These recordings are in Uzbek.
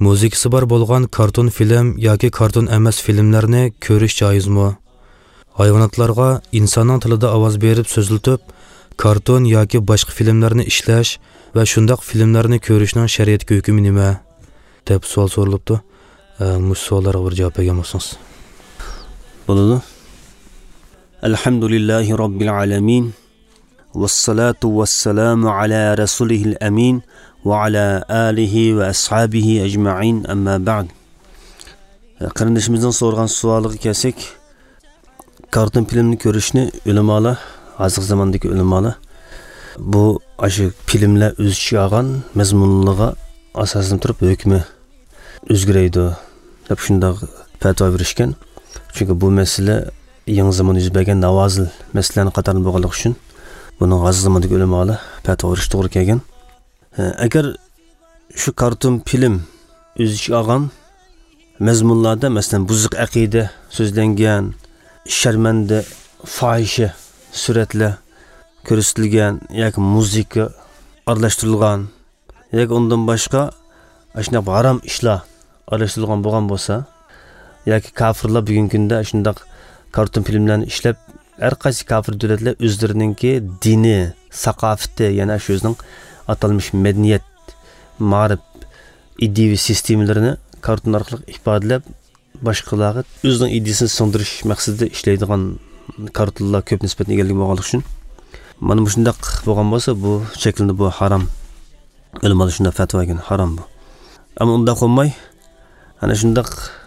Muzikasi bor bo'lgan karton film yoki karton emas filmlarni ko'rish joizmi? Hayvonotlarga insonning tilida ovoz berib so'ziltib, karton yoki boshqa filmlarni ishlash va shundoq filmlarni ko'rishning shariat hukmi nima? deb savol so'ralibdi. Bu savollarga bir javob bergan bo'lsangiz. Bo'ladi. Alhamdulillahi robbil alamin. Vassalatu vassalamu ala rasulihil amin va ala alihi va ashabihi ajma'in, amma ba'd. Qarindishimizdan so'rgan savoliga kelsak, karton filmni ko'rishni ulamolar, hozirgi zamondagi ulamolar bu aşı filmlar o'z ichiga olgan mazmunligiga asoslanib turib hukmi o'zgaraydi deb shunday fatvo berishgan. Chunki bu masala yangi zamon yuz bergan navozil masalalarning qatorida bo'lganligi uchun buning hozirgi zamondagi ulamolar fatvo berish to'g'ri kelgan. Agar shu karton film o'z ichiga olgan mazmunlarda, masalan, buzuq aqida so'zlangan, sharmanda, fohisha suratlar ko'rsatilgan yoki muzika aralashtirilgan yoki undan boshqa ashunday harom ishlar aralashtirilgan bo'lgan bo'lsa, yoki kofirlar bugungi kunda shunday karton filmlarni ishlab, har qaysi kofir davlatlar o'zlarininki dini, saqofati, yana shu o'zining atalmış medeniyet, ma'rif, ideaviy sistemalarini karton orqali ifodalab, boshqalarga o'zining ideyasini singdirish maqsadida ishlaydigan kartonlar ko'p nisbatan egaligi bo'lganligi uchun mana bu shunday bo'lgan bo'lsa, bu shaklda bu harom. Ulamolar shunday fatvo bergan, harom bu. Ammo unda qo'ymay, ana shunday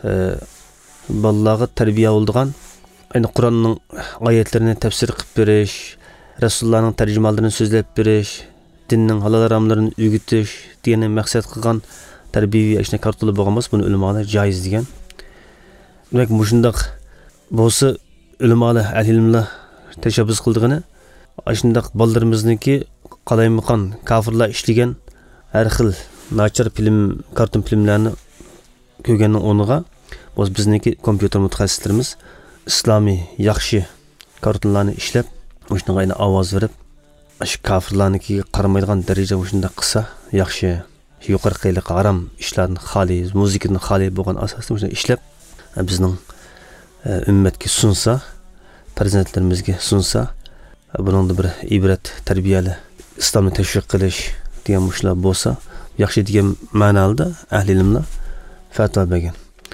bolalarga tarbiya bo'ldigan, ayni Qur'onning oyatlarini tafsir qilib berish, Rasulullohning tarjimalarini so'zlab berish, dinning halol haramlarini o'rgatish degan maqsad qilgan tarbiyaviy ishni kartonlar bo'lgan bo'lsa, buni ulamolar joiz degan. Demak, bu shunday bo'lsa, ulamolar, ahl-ilmlar tashabbus qildigani shunday bolalarimizniki qalaymiqan kofirlar ishlagan har xil nachar film, karton filmlarni ko'rganning o'rniga bizniki kompyuter mutaxassislarimiz islomiy yaxshi kartonlarni ishlab, o'shunga ayni ovoz berib, shu kofirlarnikiga qaramaydigan darajada o'shunda qilsa yaxshi, yuqorqi harom ishlarni xoli, muzikani xoli bo'lgan asosda o'shunda ishlab bizning ummatga sunsa, farzandlarimizga sunsa, buningda bir ibrat, tarbiyali islomni tashviq qilish degan mushlar bo'lsa, yaxshi degan ma'noda ahli ilmlar fatvo bergan.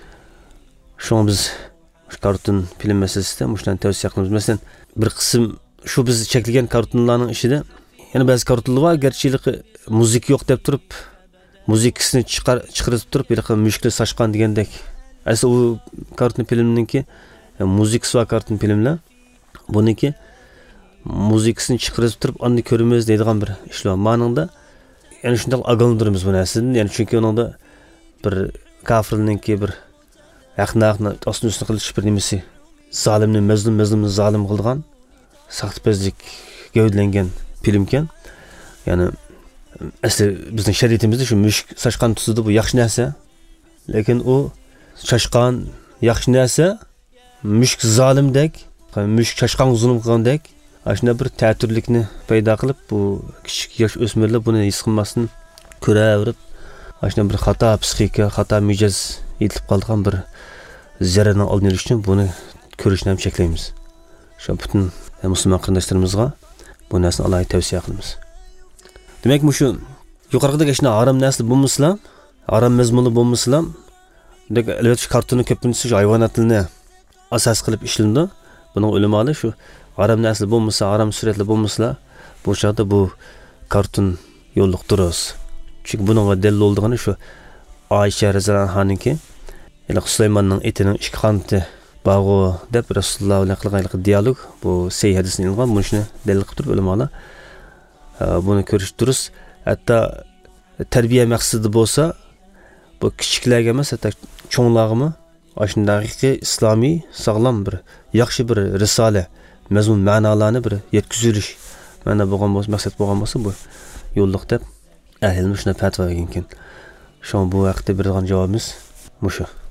Shunga biz karton film masalasida mushlarni tavsiya qilamiz. Masalan, bir qism shu biz cheklagan kartonlarning ichida yana ba'zi kartonlar bor, garchilik muzik yo'q deb turib, muzikasini chiqarib turib, bir mushklar sashqan degandek. Asli u karton filmninki muzikasi va karton filmlar buniki muzikasini chiqarib turib, onni ko'ramiz deydigan bir ishlar. Ma'noda yani shunday ag'andiramiz bu narsani. Yani chunki uningda bir kofirninki bir haqni ostin-ustin qilish bir nimasi, zolimni mazlumni zolim qilgan, saxtpazlik gavdlangan film ekan. Yani asli bizning shariatimizda shu mushk sashqan tutadi, bu yaxshi narsa. Lekin u shashqan yaxshi narsa, mushk zolimdek, mushk shashqan zulm qilgandek, ashuna bir ta'tirlikni paydo qilib, bu kichik yosh o'smirlar buni his qilmasdan ko'raverib, ashuna bir xato psixika, xato mijoz yetilib qolgan bir zararning oldini olish uchun buni ko'rishni ham cheklaymiz. Shu butun musulmon qarindoshlarimizga bu narsani alohida tavsiya qilamiz. Demak, shu yuqoridagi ishni harom narsa bo'lmasa, harom mazmunli bo'lmasa, albatta kartonni ko'pincha shu hayvonotlarni asos qilib ishlandi. Buning ulamolar shu harom narsa bo'lmasa, harom suratlar bo'lmasa, bu chaqda bu karton yo'lliq durus. Chunki buningga dalil bo'ldigani shu Oysha roziyallohu anhaninki, yana Sulaymonning etining ikki qanoti bog'i deb Rasululloh bilan qilgan dialog, bu sahih hadisni ilg'on, buni shuni dalil qilib turib ulamolar buni ko'rish durus. Hatto tarbiya maqsadi bo'lsa, bu kichiklarga emas, hatto cho'nglarga ashundagi islomiy sog'lom bir yaxshi bir risola, mazmun ma'nolarni bir yetkazilish mana bo'lgan bo'lsa, maqsad bo'lgan bo'lsa, bu yo'lliq deb ahli ilm shuna fatvo bergan ekan. Shu bu vaqtda bergan javobimiz mushu.